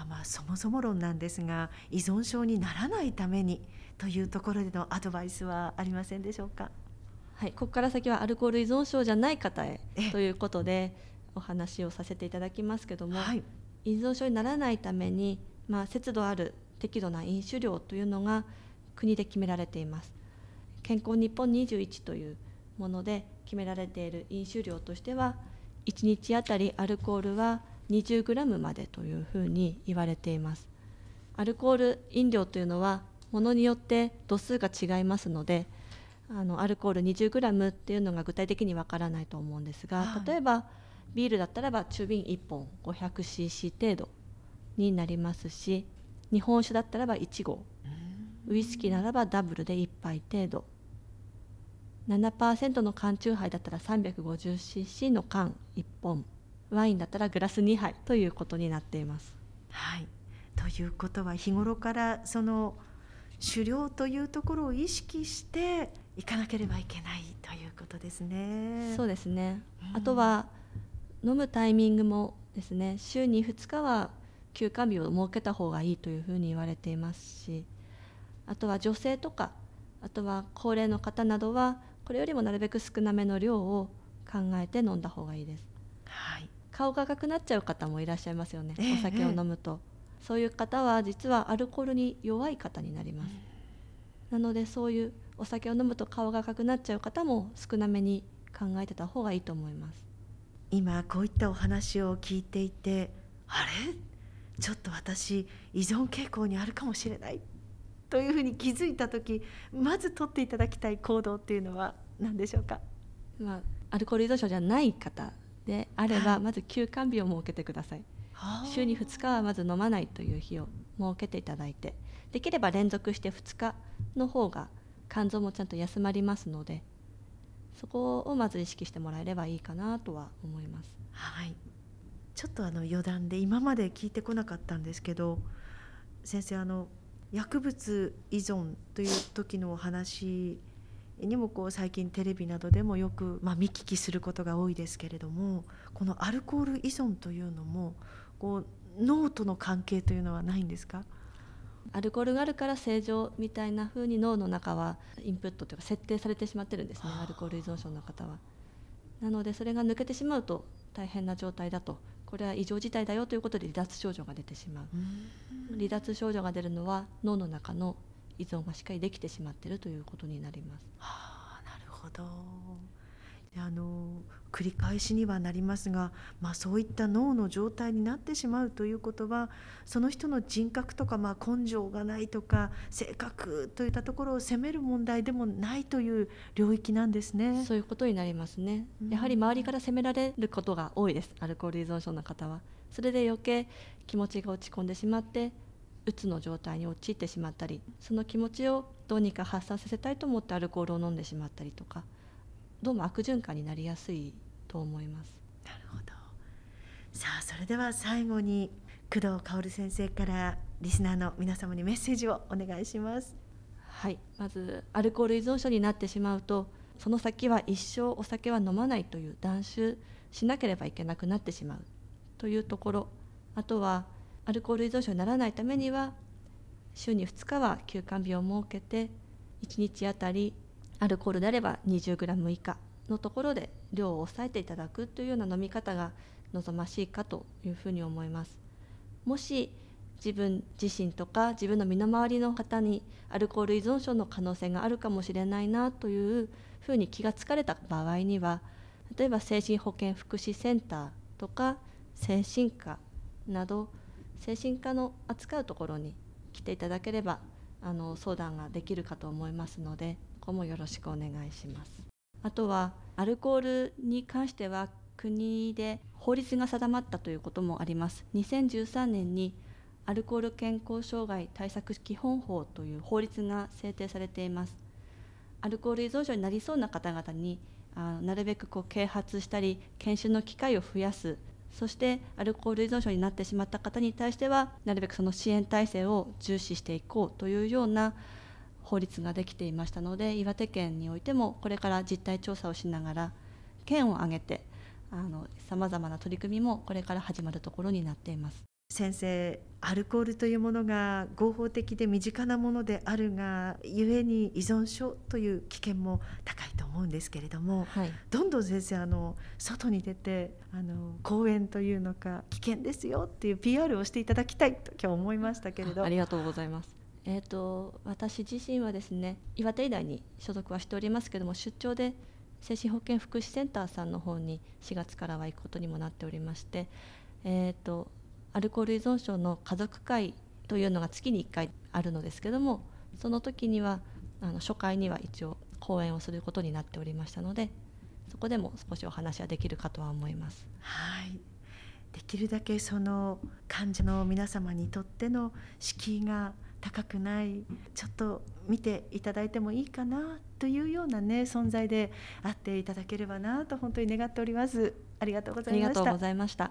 はそもそも論なんですが、依存症にならないためにというところでのアドバイスはありませんでしょうか？ はい、ここから先はアルコール依存症じゃない方へえということでお話をさせていただきますけども、 はい。 依存症にならないために、節度ある適度な飲酒量というのが国で決められています。健康日本21というもので決められている飲酒量としては、1日あたりアルコールは 20g までというふうに言われています。アルコール飲料というのはものによって度数が違いますので、アルコール 20g っていうのが具体的にわからないと思うんですが、 はい。 例えばビールだったらば中瓶1本 500cc 程度になりますし、日本酒だったらば1合、ウイスキーならばダブルで1杯程度、7% の缶チューハイだったら 350cc の缶1本、ワインだったらグラス2杯ということになっています。 はい。ということは日頃からその狩猟というところを意識していかなければいけないということですね。 そうですね。あとは飲むタイミングもですね、週に2日は休館日を設けた方がいいというふうに言われていますし、あとは女性とか、あとは高齢の方などはこれよりもなるべく少なめの量を考えて飲んだ方がいいです。 はい。 顔が赤くなっちゃう方もいらっしゃいますよね、 ええお酒をええ飲むと。そういう方は実はアルコールに弱い方になります。なのでそういうお酒を飲むと顔が赤くなっちゃう方も少なめに考えてた方がいいと思います。 今こういったお話を聞いていて、あれちょっと私依存傾向にあるかもしれないというふうに気づいた時、まず取っていただきたい行動っていうのは何でしょうか？ アルコール依存症じゃない方であれば、 はい。 まず休館日を設けてください。 は週に2日はまず飲まないという日を設けていただいて、できれば連続して2日の方が肝臓もちゃんと休まりますので、そこをまず意識してもらえればいいかなとは思います。 はい。ちょっと余談で今まで聞いてこなかったんですけど、先生薬物依存という時のお話にも最近テレビなどでもよく、見聞きすることが多いですけれども、このアルコール依存というのも脳との関係というのはないんですか？ アルコールがあるから正常みたいな風に脳の中はインプットというか設定されてしまってるんですね、アルコール依存症の方は。なのでそれが抜けてしまうと大変な状態だと、これは異常事態だよということで離脱症状が出てしまう。離脱症状が出るのは脳の中の依存がしっかりできてしまっているということになります。 はあ、なるほど。で繰り返しにはなりますが、そういった脳の状態になってしまうということは、その人の人格とか、根性がないとか性格といったところを責める問題でもないという領域なんですね。 そういうことになりますね。やはり周りから責められることが多いです、アルコール依存症の方は。それで余計気持ちが落ち込んでしまってうつの状態に陥ってしまったり、その気持ちをどうにか発散させたいと思ってアルコールを飲んでしまったりとか、どうも悪循環になりやすいと思います。 なるほど。さあ、それでは最後に工藤薫先生からリスナーの皆様にメッセージをお願いします。 はい、まずアルコール依存症になってしまうと、その先は一生お酒は飲まないという断酒しなければいけなくなってしまうというところ、あとはアルコール依存症にならないためには週に2日は休館日を設けて、1日あたりアルコールであれば 20g 以下のところで量を抑えていただくというような飲み方が望ましいかというふうに思います。もし自分自身とか自分の身の回りの方にアルコール依存症の可能性があるかもしれないなというふうに気がつかれた場合には、例えば精神保健福祉センターとか精神科など精神科の扱うところに来ていただければ相談ができるかと思いますので、ここもよろしくお願いします。あとはアルコールに関しては国で法律が定まったということもあります。2013年にアルコール健康障害対策基本法という法律が制定されています。アルコール依存症になりそうな方々になるべく啓発したり研修の機会を増やす、そしてアルコール依存症になってしまった方に対してはなるべくその支援体制を重視していこうというような法律ができていましたので、岩手県においてもこれから実態調査をしながら県を挙げてさまざまな取り組みもこれから始まるところになっています。 先生、アルコールというものが合法的で身近なものであるがゆえに依存症という危険も高いと思うんですけれども、 はい、 どんどん先生外に出て講演というのか危険ですよっていう PR をしていただきたいと今日思いましたけれど。 ありがとうございます。私自身はですね、岩手医大に所属はしておりますけども、出張で精神保健福祉センターさんの方に4月からは行くことにもなっておりまして、アルコール依存症の家族会というのが月に1回あるのですけども、その時には初回には一応講演をすることになっておりましたので、そこでも少しお話はできるかとは思います。 はい、できるだけその患者の皆様にとっての敷居が高くない、ちょっと見ていただいてもいいかなというようなね存在であっていただければなと本当に願っております。ありがとうございました。 ありがとうございました。